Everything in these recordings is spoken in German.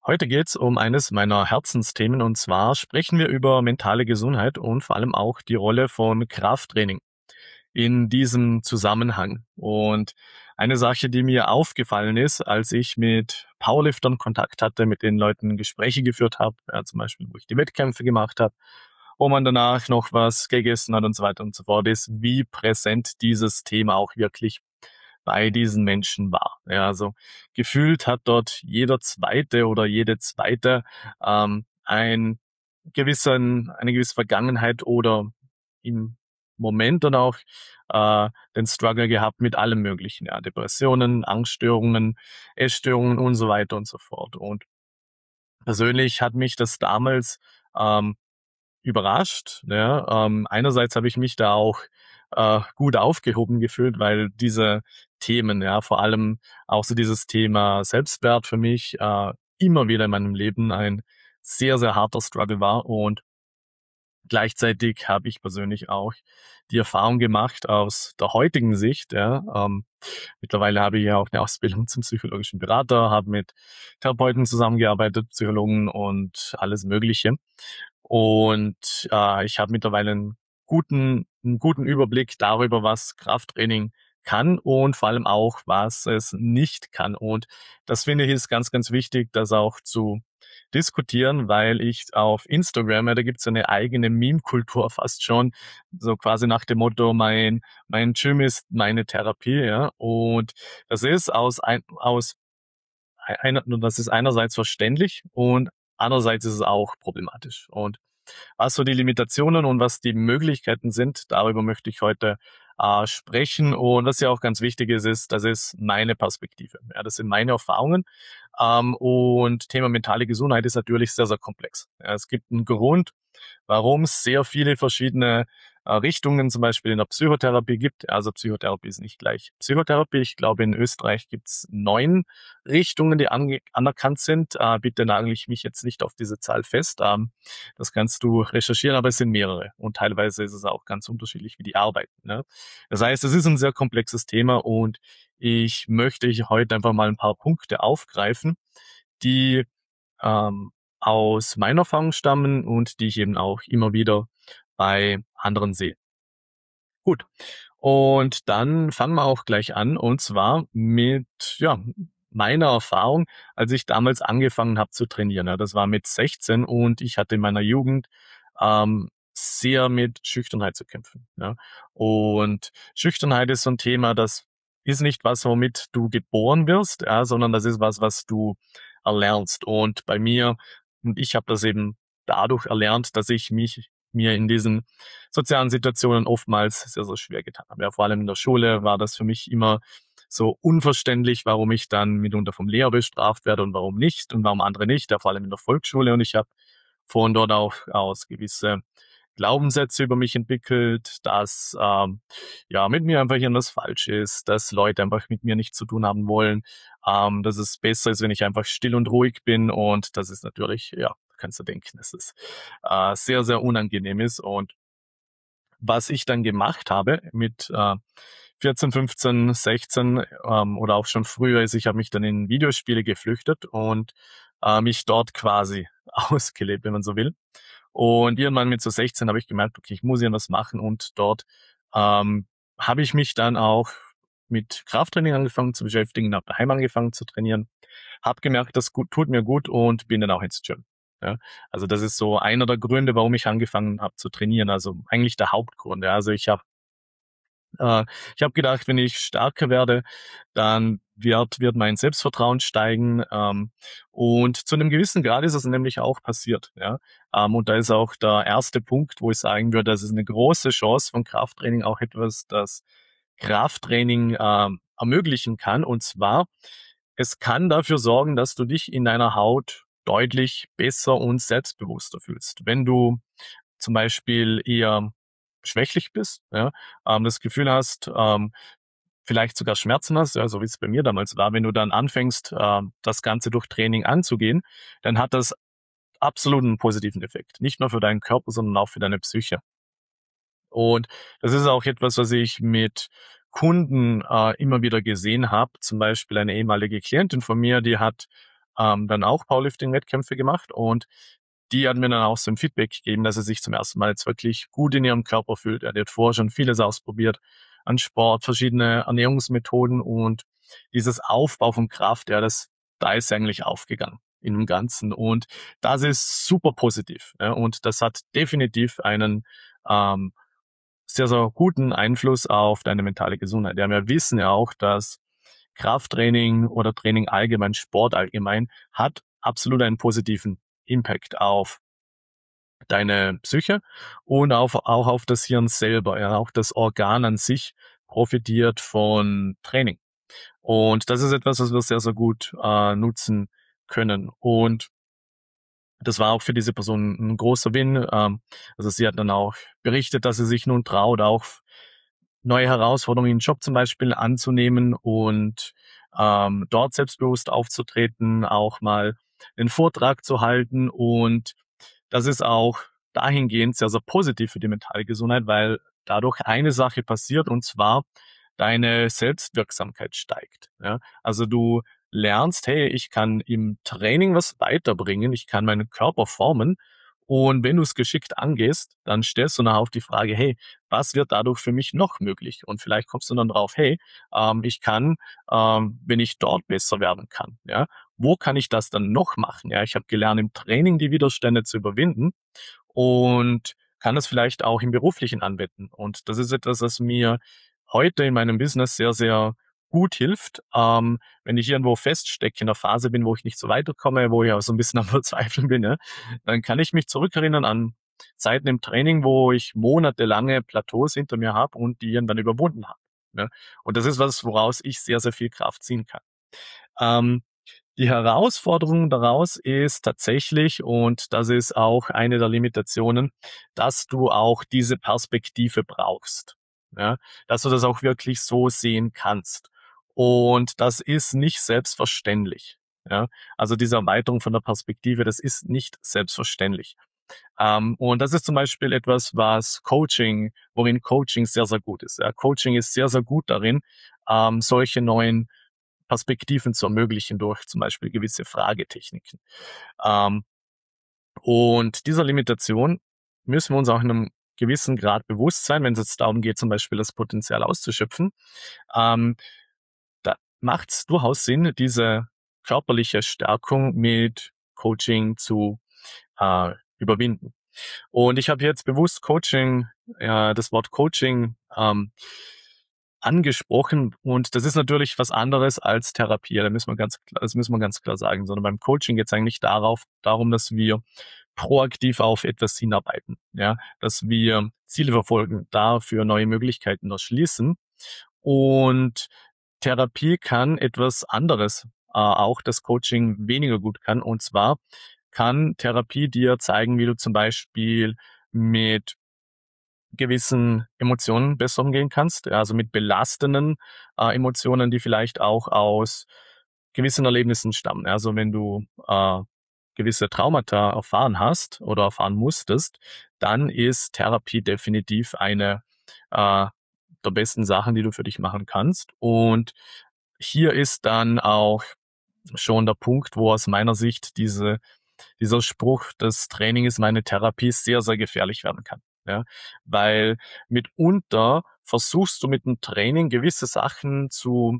Heute geht's um eines meiner Herzensthemen, und zwar sprechen wir über mentale Gesundheit und vor allem auch die Rolle von Krafttraining in diesem Zusammenhang. Und eine Sache, die mir aufgefallen ist, als ich mit Powerliftern Kontakt hatte, mit den Leuten Gespräche geführt habe, ja, zum Beispiel, wo ich die Wettkämpfe gemacht habe, wo man danach noch was gegessen hat und so weiter und so fort, ist, wie präsent dieses Thema auch wirklich bei diesen Menschen war. Ja, also gefühlt hat dort jeder Zweite oder jede Zweite ein eine gewisse Vergangenheit oder im Moment dann auch den Struggle gehabt mit allem Möglichen, ja, Depressionen, Angststörungen, Essstörungen und so weiter und so fort. Und persönlich hat mich das damals ähm, überrascht. Ja. Einerseits habe ich mich da auch gut aufgehoben gefühlt, weil diese Themen, ja, vor allem auch so dieses Thema Selbstwert für mich immer wieder in meinem Leben ein sehr, sehr harter Struggle war. Und gleichzeitig habe ich persönlich auch die Erfahrung gemacht aus der heutigen Sicht. Ja, mittlerweile habe ich ja auch eine Ausbildung zum psychologischen Berater, habe mit Therapeuten zusammengearbeitet, Psychologen und alles Mögliche. Und ich habe mittlerweile einen guten Überblick darüber, was Krafttraining kann und vor allem auch, was es nicht kann. Und das finde ich ist ganz, ganz wichtig, das auch zu diskutieren, weil ich auf Instagram, ja, da gibt's so eine eigene Meme-Kultur fast schon, so quasi nach dem Motto, mein Gym ist meine Therapie, ja. Und das ist das ist einerseits verständlich und andererseits ist es auch problematisch. Und was so die Limitationen und was die Möglichkeiten sind, darüber möchte ich heute sprechen. Und was ja auch ganz wichtig ist, das ist meine Perspektive. Ja, das sind meine Erfahrungen. Und Thema mentale Gesundheit ist natürlich sehr, sehr komplex. Ja, es gibt einen Grund, warum es sehr viele verschiedene Richtungen zum Beispiel in der Psychotherapie gibt. Also Psychotherapie ist nicht gleich Psychotherapie. Ich glaube, in Österreich gibt es 9 Richtungen, die anerkannt sind. Bitte nagel ich mich jetzt nicht auf diese Zahl fest. Das kannst du recherchieren, aber es sind mehrere. Und teilweise ist es auch ganz unterschiedlich, wie die arbeiten. Ne? Das heißt, es ist ein sehr komplexes Thema und ich möchte heute einfach mal ein paar Punkte aufgreifen, die aus meiner Erfahrung stammen und die ich eben auch immer wieder bei anderen sehe. Gut. Und dann fangen wir auch gleich an, und zwar mit ja, meiner Erfahrung, als ich damals angefangen habe zu trainieren. Ja, das war mit 16 und ich hatte in meiner Jugend sehr mit Schüchternheit zu kämpfen. Ja. Und Schüchternheit ist so ein Thema, das ist nicht was, womit du geboren wirst, ja, sondern das ist was, was du erlernst. Und bei mir, und ich habe das eben dadurch erlernt, dass ich mir in diesen sozialen Situationen oftmals sehr, sehr schwer getan habe. Ja, vor allem in der Schule war das für mich immer so unverständlich, warum ich dann mitunter vom Lehrer bestraft werde und warum nicht und warum andere nicht, ja, vor allem in der Volksschule. Und ich habe von dort auch aus gewisse Glaubenssätze über mich entwickelt, dass ja mit mir einfach irgendwas falsch ist, dass Leute einfach mit mir nichts zu tun haben wollen, dass es besser ist, wenn ich einfach still und ruhig bin, und das ist natürlich, ja, kannst du denken, dass es sehr, sehr unangenehm ist. Und was ich dann gemacht habe mit 14, 15, 16 oder auch schon früher ist, ich habe mich dann in Videospiele geflüchtet und mich dort quasi ausgelebt, wenn man so will. Und irgendwann mit so 16 habe ich gemerkt, okay, ich muss irgendwas machen, und dort habe ich mich dann auch mit Krafttraining angefangen zu beschäftigen, habe daheim angefangen zu trainieren, habe gemerkt, das tut mir gut, und bin dann auch ins Gym. Ja, also das ist so einer der Gründe, warum ich angefangen habe zu trainieren. Also eigentlich der Hauptgrund. Ja. Also ich habe gedacht, wenn ich stärker werde, dann wird mein Selbstvertrauen steigen. Und zu einem gewissen Grad ist es nämlich auch passiert. Ja. Und da ist auch der erste Punkt, wo ich sagen würde, das ist eine große Chance von Krafttraining, auch etwas, das Krafttraining ermöglichen kann. Und zwar, es kann dafür sorgen, dass du dich in deiner Haut deutlich besser und selbstbewusster fühlst. Wenn du zum Beispiel eher schwächlich bist, ja, das Gefühl hast, vielleicht sogar Schmerzen hast, ja, so wie es bei mir damals war, wenn du dann anfängst, das Ganze durch Training anzugehen, dann hat das absolut einen positiven Effekt. Nicht nur für deinen Körper, sondern auch für deine Psyche. Und das ist auch etwas, was ich mit Kunden immer wieder gesehen habe. Zum Beispiel eine ehemalige Klientin von mir, die hat dann auch Powerlifting-Wettkämpfe gemacht und die hat mir dann auch so ein Feedback gegeben, dass sie sich zum ersten Mal jetzt wirklich gut in ihrem Körper fühlt. Ja, die hat vorher schon vieles ausprobiert an Sport, verschiedene Ernährungsmethoden und dieses Aufbau von Kraft, ja, da ist sie eigentlich aufgegangen in dem Ganzen. Und das ist super positiv. Ja, und das hat definitiv einen ähm, sehr, sehr guten Einfluss auf deine mentale Gesundheit. Ja, wir wissen ja auch, dass Krafttraining oder Training allgemein, Sport allgemein, hat absolut einen positiven Impact auf deine Psyche und auch auf das Hirn selber. Ja, auch das Organ an sich profitiert von Training. Und das ist etwas, was wir sehr, sehr gut nutzen können. Und das war auch für diese Person ein großer Win. Also sie hat dann auch berichtet, dass sie sich nun traut, auch neue Herausforderungen im Job zum Beispiel anzunehmen und dort selbstbewusst aufzutreten, auch mal einen Vortrag zu halten. Und das ist auch dahingehend sehr, sehr positiv für die mentale Gesundheit, weil dadurch eine Sache passiert, und zwar deine Selbstwirksamkeit steigt. Ja? Also du lernst, hey, ich kann im Training was weiterbringen, ich kann meinen Körper formen. Und wenn du es geschickt angehst, dann stellst du nachher auf die Frage, hey, was wird dadurch für mich noch möglich? Und vielleicht kommst du dann drauf, hey, ich kann, wenn ich dort besser werden kann, ja, wo kann ich das dann noch machen? Ja, ich habe gelernt, im Training die Widerstände zu überwinden und kann das vielleicht auch im Beruflichen anwenden. Und das ist etwas, was mir heute in meinem Business sehr, sehr gut hilft. Wenn ich irgendwo feststecke, in der Phase bin, wo ich nicht so weiterkomme, wo ich auch so ein bisschen am Verzweifeln bin, ja, dann kann ich mich zurückerinnern an Zeiten im Training, wo ich monatelange Plateaus hinter mir habe und die dann überwunden habe. Ne? Und das ist was, woraus ich sehr, sehr viel Kraft ziehen kann. Ähm, Die Herausforderung daraus ist tatsächlich, und das ist auch eine der Limitationen, dass du auch diese Perspektive brauchst. Ja, dass du das auch wirklich so sehen kannst. Und das ist nicht selbstverständlich. Ja, also diese Erweiterung von der Perspektive, das ist nicht selbstverständlich. Und das ist zum Beispiel etwas, worin Coaching sehr, sehr gut ist. Ja, Coaching ist sehr, sehr gut darin, solche neuen Perspektiven zu ermöglichen durch zum Beispiel gewisse Fragetechniken. Ähm, und dieser Limitation müssen wir uns auch in einem gewissen Grad bewusst sein, wenn es jetzt darum geht, zum Beispiel das Potenzial auszuschöpfen. Ähm, Da macht es durchaus Sinn, diese körperliche Stärkung mit Coaching zu überwinden. Und ich habe jetzt bewusst das Wort Coaching angesprochen, und das ist natürlich was anderes als Therapie. Das müssen wir ganz klar sagen, sondern beim Coaching geht es eigentlich darum, dass wir proaktiv auf etwas hinarbeiten, ja, dass wir Ziele verfolgen, dafür neue Möglichkeiten erschließen. Und Therapie kann etwas anderes, auch das Coaching weniger gut kann. Und zwar kann Therapie dir zeigen, wie du zum Beispiel mit gewissen Emotionen besser umgehen kannst, ja, also mit belastenden Emotionen, die vielleicht auch aus gewissen Erlebnissen stammen. Also wenn du gewisse Traumata erfahren hast oder erfahren musstest, dann ist Therapie definitiv eine äh, der besten Sachen, die du für dich machen kannst. Und hier ist dann auch schon der Punkt, wo aus meiner Sicht dieser Spruch, das Training ist meine Therapie, sehr, sehr gefährlich werden kann. Ja, weil mitunter versuchst du mit dem Training gewisse Sachen zu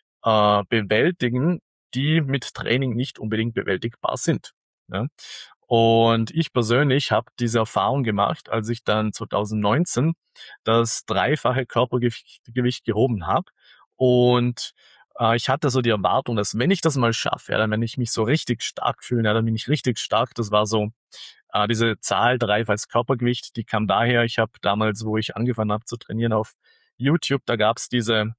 bewältigen, die mit Training nicht unbedingt bewältigbar sind. Ja. Und ich persönlich habe diese Erfahrung gemacht, als ich dann 2019 das dreifache Körpergewicht gehoben habe. Und ich hatte so die Erwartung, dass wenn ich das mal schaffe, ja, dann wenn ich mich so richtig stark fühle, ja, dann bin ich richtig stark. Das war so diese Zahl 3 als Körpergewicht, die kam daher, ich habe damals, wo ich angefangen habe zu trainieren auf YouTube, da gab's diese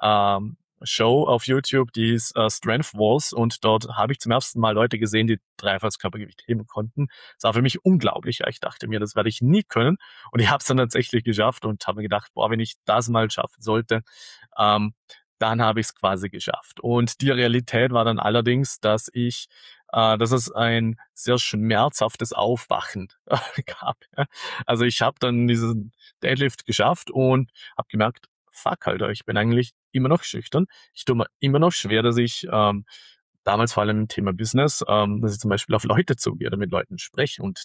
Show auf YouTube, die hieß Strength Wars, und dort habe ich zum ersten Mal Leute gesehen, die 3 als Körpergewicht heben konnten. Das war für mich unglaublich. Ja, ich dachte mir, das werde ich nie können, und ich habe es dann tatsächlich geschafft und habe mir gedacht, boah, wenn ich das mal schaffen sollte, ähm, dann habe ich es quasi geschafft. Und die Realität war dann allerdings, dass es ein sehr schmerzhaftes Aufwachen gab. Ja. Also ich habe dann diesen Deadlift geschafft und habe gemerkt, fuck, Alter, ich bin eigentlich immer noch schüchtern. Ich tue mir immer noch schwer, dass ich damals vor allem im Thema Business, dass ich zum Beispiel auf Leute zugehe oder mit Leuten spreche. Und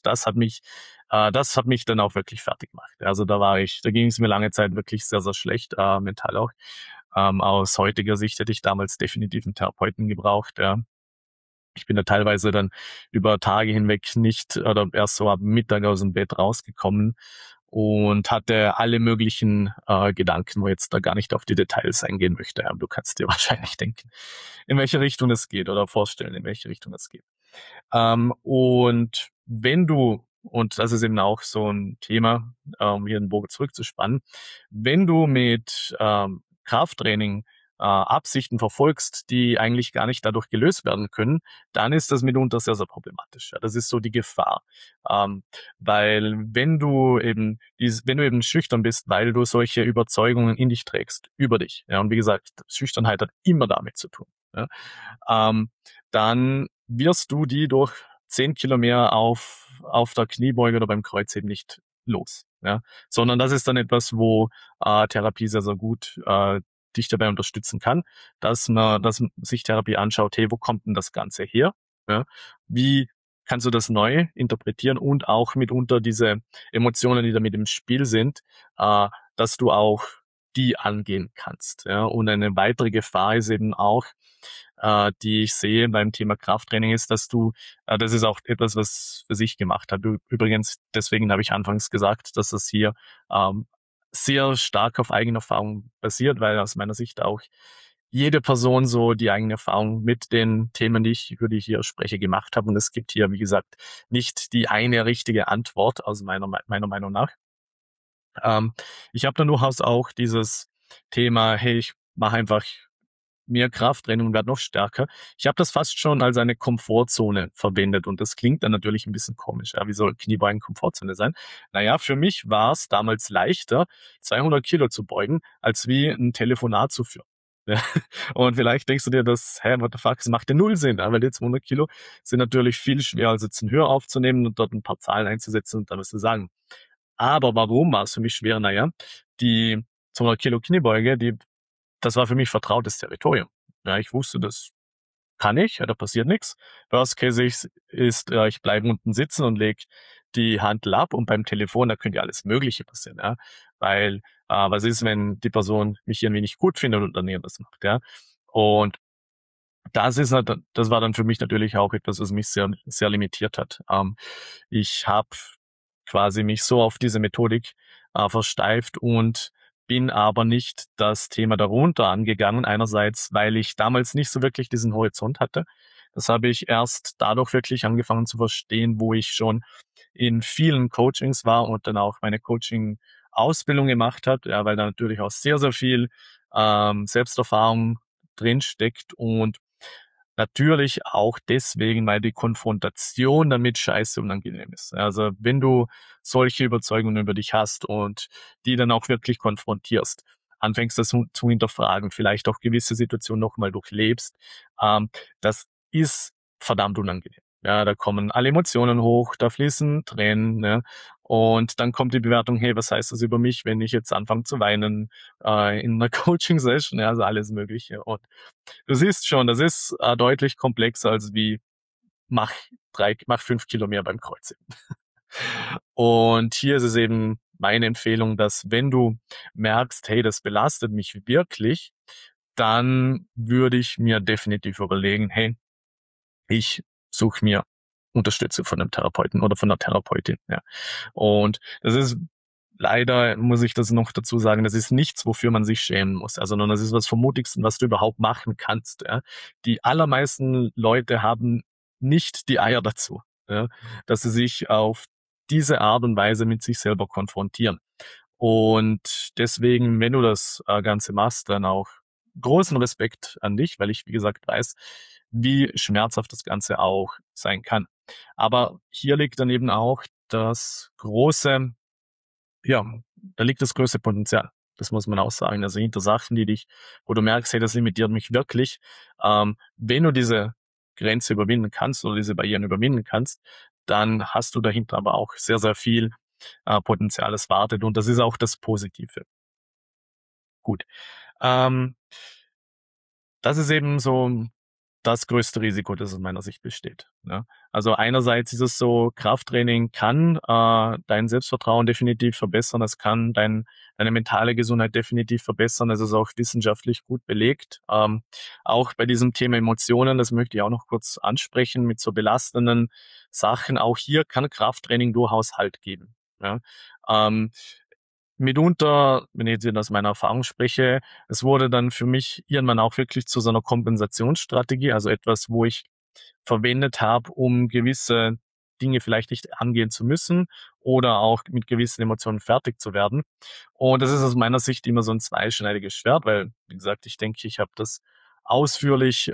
das hat mich dann auch wirklich fertig gemacht. Also da ging es mir lange Zeit wirklich sehr, sehr schlecht, mental auch. Aus heutiger Sicht hätte ich damals definitiv einen Therapeuten gebraucht, ja. Ich bin da teilweise dann über Tage hinweg nicht oder erst so ab Mittag aus dem Bett rausgekommen und hatte alle möglichen Gedanken, wo jetzt da gar nicht auf die Details eingehen möchte. Aber du kannst dir wahrscheinlich denken, in welche Richtung es geht oder vorstellen, in welche Richtung es geht. Und wenn du, und das ist eben auch so ein Thema, hier den Bogen zurückzuspannen, wenn du mit Krafttraining Absichten verfolgst, die eigentlich gar nicht dadurch gelöst werden können, dann ist das mitunter sehr, sehr problematisch. Ja, das ist so die Gefahr. Ähm, Weil wenn du eben schüchtern bist, weil du solche Überzeugungen in dich trägst, über dich, ja, und wie gesagt, Schüchternheit hat immer damit zu tun. Ja, ähm, dann wirst du die durch 10 Kilo mehr auf der Kniebeuge oder beim Kreuzheben nicht los. Ja? Sondern das ist dann etwas, wo Therapie sehr, sehr gut dich dabei unterstützen kann, dass sich Therapie anschaut, hey, wo kommt denn das Ganze her? Ja? Wie kannst du das neu interpretieren und auch mitunter diese Emotionen, die damit im Spiel sind, dass du auch die angehen kannst. Ja? Und eine weitere Gefahr ist eben auch, die ich sehe beim Thema Krafttraining ist, das ist auch etwas, was für sich gemacht hat. Übrigens, deswegen habe ich anfangs gesagt, dass das hier ähm, sehr stark auf Eigenerfahrung basiert, weil aus meiner Sicht auch jede Person so die eigene Erfahrung mit den Themen, über die ich hier spreche, gemacht hat. Und es gibt hier, wie gesagt, nicht die eine richtige Antwort aus meiner Meinung nach. Ich habe dann durchaus auch dieses Thema, hey, ich mache einfach mehr Krafttraining und werde noch stärker. Ich habe das fast schon als eine Komfortzone verwendet und das klingt dann natürlich ein bisschen komisch. Ja, wie soll Kniebeugen Komfortzone sein? Naja, für mich war es damals leichter, 200 Kilo zu beugen, als wie ein Telefonat zu führen. Ja. Und vielleicht denkst du dir, what the fuck, das macht ja null Sinn, ja, weil die 200 Kilo sind natürlich viel schwerer, als jetzt einen Hörer aufzunehmen und dort ein paar Zahlen einzusetzen und dann was zu sagen. Aber warum war es für mich schwer? Naja, die 200 Kilo Kniebeuge, das war für mich vertrautes Territorium. Ja, ich wusste, das kann ich, ja, da passiert nichts. Worst Case ist, ich bleibe unten sitzen und leg die Handel ab und beim Telefon, da könnte ja alles Mögliche passieren, ja. Weil, was ist, wenn die Person mich irgendwie nicht gut findet und dann das macht, ja. Und das war dann für mich natürlich auch etwas, was mich sehr, sehr limitiert hat. Ich habe quasi mich so auf diese Methodik versteift und bin aber nicht das Thema darunter angegangen. Einerseits, weil ich damals nicht so wirklich diesen Horizont hatte. Das habe ich erst dadurch wirklich angefangen zu verstehen, wo ich schon in vielen Coachings war und dann auch meine Coaching-Ausbildung gemacht habe, ja, weil da natürlich auch sehr, sehr viel Selbsterfahrung drin steckt und natürlich auch deswegen, weil die Konfrontation damit scheiße unangenehm ist. Also wenn du solche Überzeugungen über dich hast und die dann auch wirklich konfrontierst, anfängst das zu hinterfragen, vielleicht auch gewisse Situationen nochmal durchlebst, das ist verdammt unangenehm. Ja, da kommen alle Emotionen hoch, da fließen Tränen, ne? Und dann kommt die Bewertung, hey, was heißt das über mich, wenn ich jetzt anfange zu weinen in einer Coaching-Session, ja, also alles Mögliche. Und du siehst schon, das ist deutlich komplexer als wie mach mach 5 Kilo mehr beim Kreuzheben. Und hier ist es eben meine Empfehlung, dass wenn du merkst, hey, das belastet mich wirklich, dann würde ich mir definitiv überlegen, hey, ich suche mir Unterstützung von einem Therapeuten oder von einer Therapeutin. Ja. Und das ist leider, muss ich das noch dazu sagen, das ist nichts, wofür man sich schämen muss. Also, sondern das ist was vom Mutigsten, was du überhaupt machen kannst. Ja. Die allermeisten Leute haben nicht die Eier dazu, ja, dass sie sich auf diese Art und Weise mit sich selber konfrontieren. Und deswegen, wenn du das Ganze machst, dann auch großen Respekt an dich, weil ich, wie gesagt, weiß, wie schmerzhaft das Ganze auch sein kann. Aber hier liegt dann eben auch das große, ja, da liegt das größte Potenzial. Das muss man auch sagen. Also hinter Sachen, wo du merkst, hey, das limitiert mich wirklich. Wenn du diese Grenze überwinden kannst oder diese Barrieren überwinden kannst, dann hast du dahinter aber auch sehr, sehr viel Potenzial, das wartet. Und das ist auch das Positive. Gut. Ähm, Das ist eben so das größte Risiko, das aus meiner Sicht besteht. Ja. Also einerseits ist es so, Krafttraining kann dein Selbstvertrauen definitiv verbessern, es kann deine mentale Gesundheit definitiv verbessern, es ist auch wissenschaftlich gut belegt. Auch bei diesem Thema Emotionen, das möchte ich auch noch kurz ansprechen, mit so belastenden Sachen, auch hier kann Krafttraining durchaus Halt geben. Ja. Ähm, Mitunter, wenn ich jetzt aus meiner Erfahrung spreche, es wurde dann für mich irgendwann auch wirklich zu so einer Kompensationsstrategie, also etwas, wo ich verwendet habe, um gewisse Dinge vielleicht nicht angehen zu müssen oder auch mit gewissen Emotionen fertig zu werden. Und das ist aus meiner Sicht immer so ein zweischneidiges Schwert, weil, wie gesagt, ich denke, ich habe das ausführlich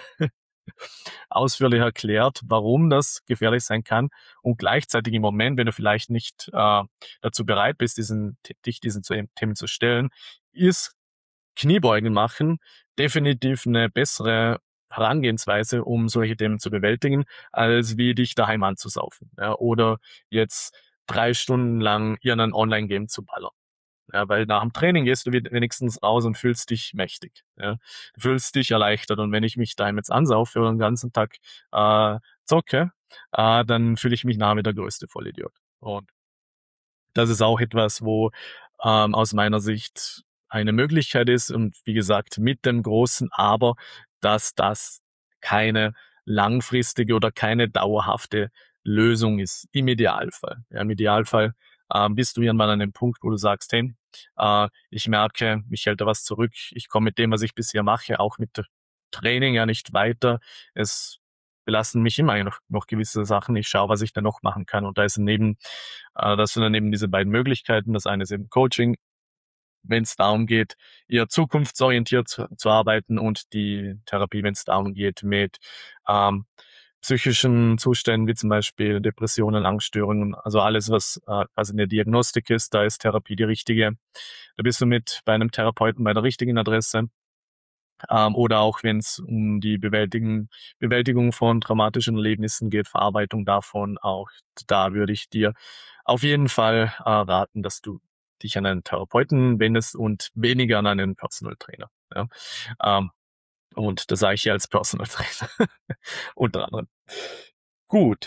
ausführlich erklärt, warum das gefährlich sein kann. Und gleichzeitig im Moment, wenn du vielleicht nicht dazu bereit bist, dich diesen Themen zu stellen, ist Kniebeugen machen definitiv eine bessere Herangehensweise, um solche Themen zu bewältigen, als wie dich daheim anzusaufen. Ja, oder jetzt 3 Stunden lang irgendein Online-Game zu ballern. Ja, weil nach dem Training gehst du wenigstens raus und fühlst dich mächtig. Ja. Du fühlst dich erleichtert. Und wenn ich mich daheim jetzt ansaufe und den ganzen Tag zocke, dann fühle ich mich nachher wie der größte Vollidiot. Und das ist auch etwas, wo aus meiner Sicht eine Möglichkeit ist und wie gesagt mit dem großen Aber, dass das keine langfristige oder keine dauerhafte Lösung ist, im Idealfall. Ja, im Idealfall bist du irgendwann an dem Punkt, wo du sagst, hey, ich merke, mich hält da was zurück, ich komme mit dem, was ich bisher mache, auch mit Training ja nicht weiter. Es belasten mich immer noch gewisse Sachen. Ich schaue, was ich da noch machen kann. Und da ist das sind dann eben diese beiden Möglichkeiten. Das eine ist eben Coaching, wenn es darum geht, eher zukunftsorientiert zu arbeiten und die Therapie, wenn es darum geht, mit psychischen Zuständen wie zum Beispiel Depressionen, Angststörungen, also alles, was quasi eine Diagnostik ist, da ist Therapie die richtige. Da bist du mit bei einem Therapeuten bei der richtigen Adresse. Oder auch wenn es um die Bewältigung von traumatischen Erlebnissen geht, Verarbeitung davon, auch da würde ich dir auf jeden Fall raten, dass du dich an einen Therapeuten wendest und weniger an einen Personal Trainer. Ja? Ähm, und das sage ich hier als Personal Trainer unter anderem. Gut,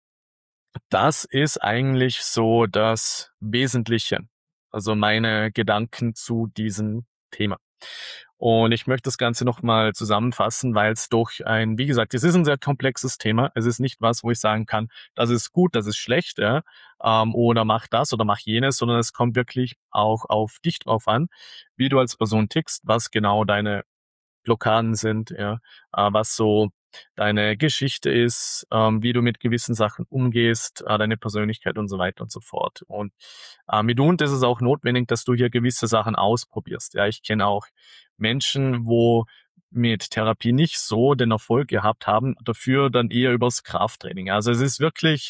das ist eigentlich so das Wesentliche. Also meine Gedanken zu diesem Thema. Und ich möchte das Ganze nochmal zusammenfassen, weil es doch wie gesagt, es ist ein sehr komplexes Thema. Es ist nicht was, wo ich sagen kann, das ist gut, das ist schlecht, ja, oder mach das oder mach jenes, sondern es kommt wirklich auch auf dich drauf an, wie du als Person tickst, was genau deine Blockaden sind, ja, was so deine Geschichte ist, wie du mit gewissen Sachen umgehst, deine Persönlichkeit und so weiter und so fort. Und mitunter ist es auch notwendig, dass du hier gewisse Sachen ausprobierst. Ja, ich kenne auch Menschen, wo mit Therapie nicht so den Erfolg gehabt haben, dafür dann eher übers Krafttraining. Also es ist wirklich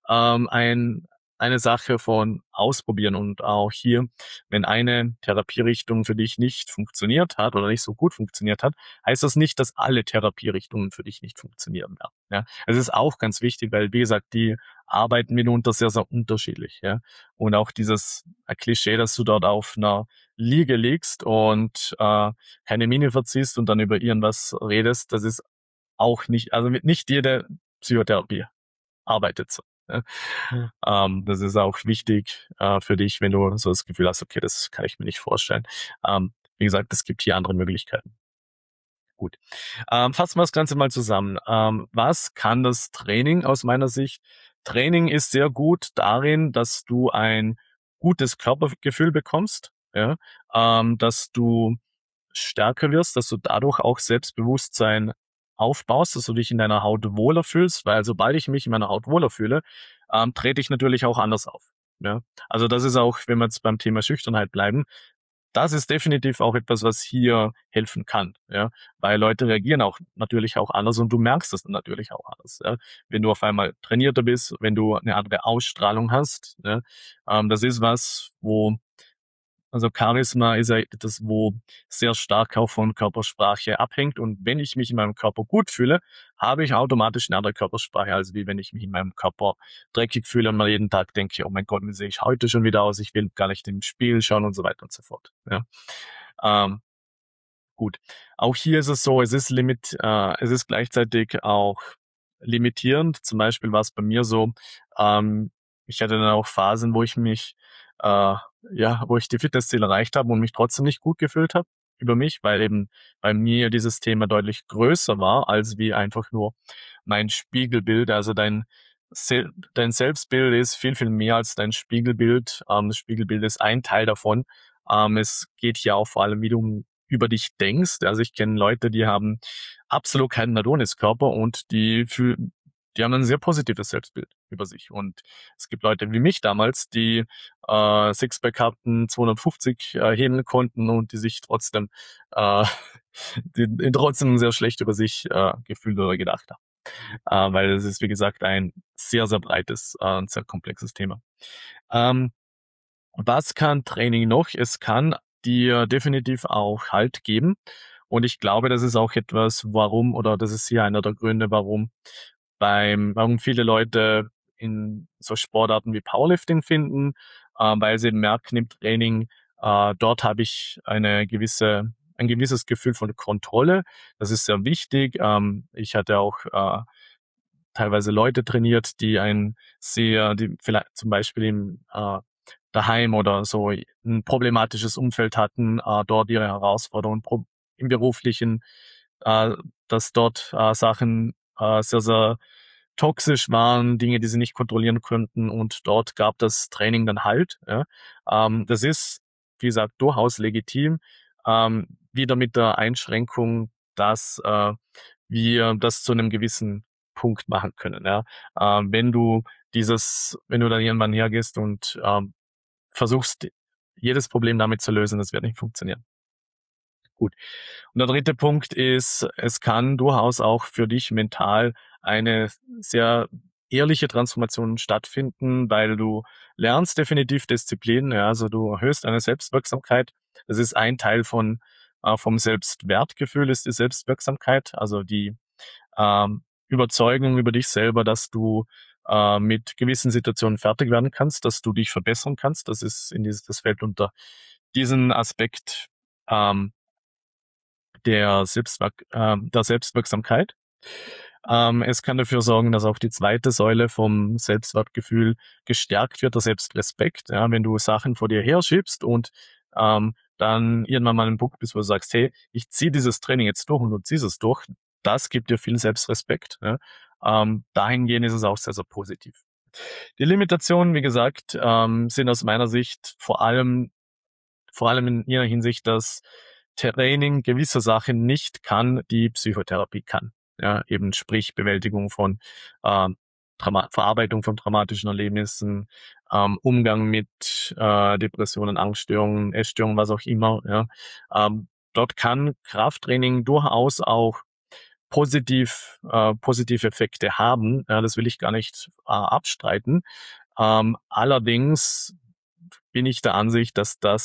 eine Sache von Ausprobieren und auch hier, wenn eine Therapierichtung für dich nicht funktioniert hat oder nicht so gut funktioniert hat, heißt das nicht, dass alle Therapierichtungen für dich nicht funktionieren werden. Ja, es ist auch ganz wichtig, weil wie gesagt, die arbeiten mitunter sehr, sehr unterschiedlich. Ja, und auch dieses Klischee, dass du dort auf einer Liege liegst und keine Miene verziehst und dann über irgendwas redest, das ist auch nicht, also nicht jede Psychotherapie arbeitet so. Ja. Das ist auch wichtig für dich, wenn du so das Gefühl hast, okay, das kann ich mir nicht vorstellen. Wie gesagt, es gibt hier andere Möglichkeiten. Gut. Fassen wir das Ganze mal zusammen. Was kann das Training aus meiner Sicht? Training ist sehr gut darin, dass du ein gutes Körpergefühl bekommst, ja? Dass du stärker wirst, dass du dadurch auch Selbstbewusstsein aufbaust, dass du dich in deiner Haut wohler fühlst, weil sobald ich mich in meiner Haut wohler fühle, trete ich natürlich auch anders auf. Ja? Also das ist auch, wenn wir jetzt beim Thema Schüchternheit bleiben, das ist definitiv auch etwas, was hier helfen kann, ja, weil Leute reagieren auch natürlich auch anders und du merkst es natürlich auch anders, ja. Wenn du auf einmal trainierter bist, wenn du eine andere Ausstrahlung hast, ja, das ist was, wo also Charisma ist ja etwas, wo sehr stark auch von Körpersprache abhängt. Und wenn ich mich in meinem Körper gut fühle, habe ich automatisch eine andere Körpersprache, als wie wenn ich mich in meinem Körper dreckig fühle und mal jeden Tag denke, oh mein Gott, wie sehe ich heute schon wieder aus? Ich will gar nicht im Spiegel schauen und so weiter und so fort. Ja. Ähm, Gut. Auch hier ist es so, es ist gleichzeitig auch limitierend. Zum Beispiel war es bei mir so, ähm, ich hatte dann auch Phasen, wo ich mich, wo ich die Fitnessziele erreicht habe und mich trotzdem nicht gut gefühlt habe über mich, weil eben bei mir dieses Thema deutlich größer war, als wie einfach nur mein Spiegelbild. Also dein Selbstbild ist viel, viel mehr als dein Spiegelbild. Das Spiegelbild ist ein Teil davon. Es geht hier auch vor allem, wie du über dich denkst. Also ich kenne Leute, die haben absolut keinen Adoniskörper und die haben ein sehr positives Selbstbild über sich. Und es gibt Leute wie mich damals, die Sixpack hatten, 250 heben konnten und die sich trotzdem, äh, die trotzdem sehr schlecht über sich gefühlt oder gedacht haben. Weil es ist, wie gesagt, ein sehr, sehr breites und sehr komplexes Thema. Ähm, Was kann Training noch? Es kann dir definitiv auch Halt geben. Und ich glaube, das ist auch etwas, oder das ist hier einer der Gründe, warum viele Leute in so Sportarten wie Powerlifting finden, weil sie merken im Training, dort habe ich ein gewisses Gefühl von Kontrolle. Das ist sehr wichtig. Ich hatte auch teilweise Leute trainiert, die vielleicht zum Beispiel daheim oder so ein problematisches Umfeld hatten, dort ihre Herausforderungen im beruflichen, äh, dass dort Sachen sehr, sehr toxisch waren, Dinge, die sie nicht kontrollieren konnten und dort gab das Training dann Halt. Ja. Das ist, wie gesagt, durchaus legitim, wieder mit der Einschränkung, dass wir das zu einem gewissen Punkt machen können. Ja. Wenn du dann irgendwann hergehst und versuchst, jedes Problem damit zu lösen, das wird nicht funktionieren. Gut. Und der dritte Punkt ist, es kann durchaus auch für dich mental eine sehr ehrliche Transformation stattfinden, weil du lernst definitiv Disziplin, ja, also du erhöhst deine Selbstwirksamkeit. Das ist ein Teil vom Selbstwertgefühl, ist die Selbstwirksamkeit, also die Überzeugung über dich selber, dass du mit gewissen Situationen fertig werden kannst, dass du dich verbessern kannst. Das fällt unter diesen Aspekt ähm, der Selbstwirksamkeit. Es kann dafür sorgen, dass auch die zweite Säule vom Selbstwertgefühl gestärkt wird, der Selbstrespekt. Ja, wenn du Sachen vor dir herschiebst und dann irgendwann mal an einem Punkt bist, wo du sagst, hey, ich ziehe dieses Training jetzt durch und du ziehst es durch, das gibt dir viel Selbstrespekt. Ja. Dahingehend ist es auch sehr, sehr positiv. Die Limitationen, wie gesagt, sind aus meiner Sicht vor allem in ihrer Hinsicht, dass Training gewisse Sachen nicht kann, die Psychotherapie kann. Ja, eben sprich Bewältigung von Verarbeitung von traumatischen Erlebnissen, Umgang mit Depressionen, Angststörungen, Essstörungen, was auch immer. Ja. Dort kann Krafttraining durchaus auch positive Effekte haben. Ja, das will ich gar nicht abstreiten. Allerdings bin ich der Ansicht,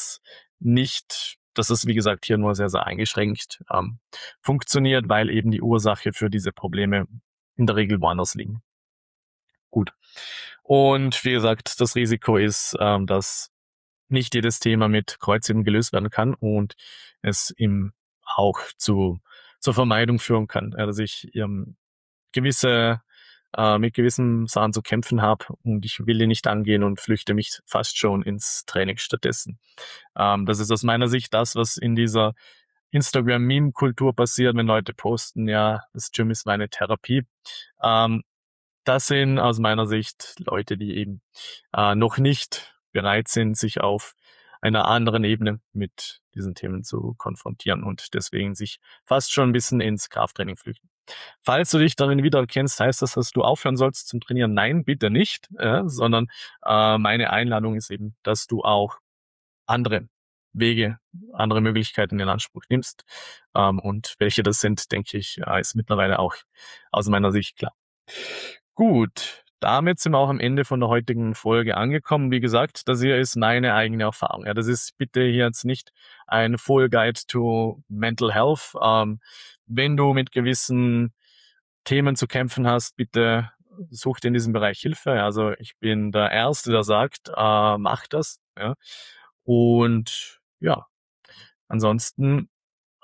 dass es, wie gesagt, hier nur sehr, sehr eingeschränkt funktioniert, weil eben die Ursache für diese Probleme in der Regel woanders liegen. Gut. Und wie gesagt, das Risiko ist, dass nicht jedes Thema mit Kreuzheben gelöst werden kann und es ihm auch zur Vermeidung führen kann, dass ich gewisse mit gewissen Sachen zu kämpfen habe und ich will die nicht angehen und flüchte mich fast schon ins Training stattdessen. Das ist aus meiner Sicht das, was in dieser Instagram-Meme-Kultur passiert, wenn Leute posten, ja, das Gym ist meine Therapie. Ähm, Das sind aus meiner Sicht Leute, die eben noch nicht bereit sind, sich auf einer anderen Ebene mit diesen Themen zu konfrontieren und deswegen sich fast schon ein bisschen ins Krafttraining flüchten. Falls du dich darin wiedererkennst, heißt das, dass du aufhören sollst zum Trainieren? Nein, bitte nicht, sondern meine Einladung ist eben, dass du auch andere Wege, andere Möglichkeiten in Anspruch nimmst. Und welche das sind, denke ich, ist mittlerweile auch aus meiner Sicht klar. Gut, damit sind wir auch am Ende von der heutigen Folge angekommen. Wie gesagt, das hier ist meine eigene Erfahrung. Ja, das ist bitte hier jetzt nicht ein Full Guide to Mental Health. Wenn du mit gewissen Themen zu kämpfen hast, bitte such dir in diesem Bereich Hilfe. Also ich bin der Erste, der sagt, mach das. Ja. Und ja, ansonsten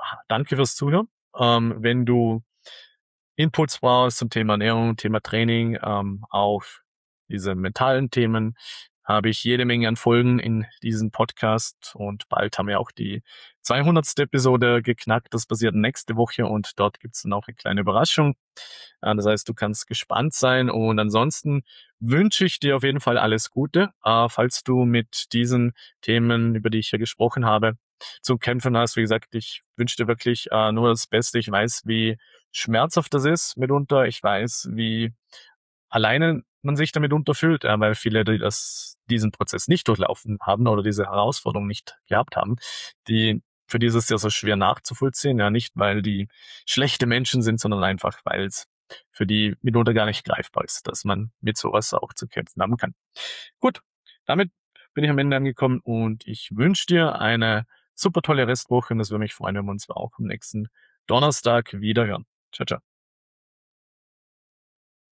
danke fürs Zuhören. Wenn du Inputs brauchst zum Thema Ernährung, Thema Training, auch diese mentalen Themen, habe ich jede Menge an Folgen in diesem Podcast und bald haben wir auch die 200. Episode geknackt. Das passiert nächste Woche und dort gibt's dann auch eine kleine Überraschung. Das heißt, du kannst gespannt sein und ansonsten wünsche ich dir auf jeden Fall alles Gute. Falls du mit diesen Themen, über die ich hier gesprochen habe, zu kämpfen hast, wie gesagt, ich wünsche dir wirklich nur das Beste. Ich weiß, wie schmerzhaft das ist mitunter. Ich weiß, wie alleine man sich damit unterfühlt, weil viele, die diesen Prozess nicht durchlaufen haben oder diese Herausforderung nicht gehabt haben, für die ist es ja so schwer nachzuvollziehen. Ja, nicht, weil die schlechte Menschen sind, sondern einfach, weil es für die mitunter gar nicht greifbar ist, dass man mit sowas auch zu kämpfen haben kann. Gut, damit bin ich am Ende angekommen und ich wünsche dir eine super tolle Restwoche und es würde mich freuen, wenn wir uns auch am nächsten Donnerstag wieder hören. Ciao, ciao.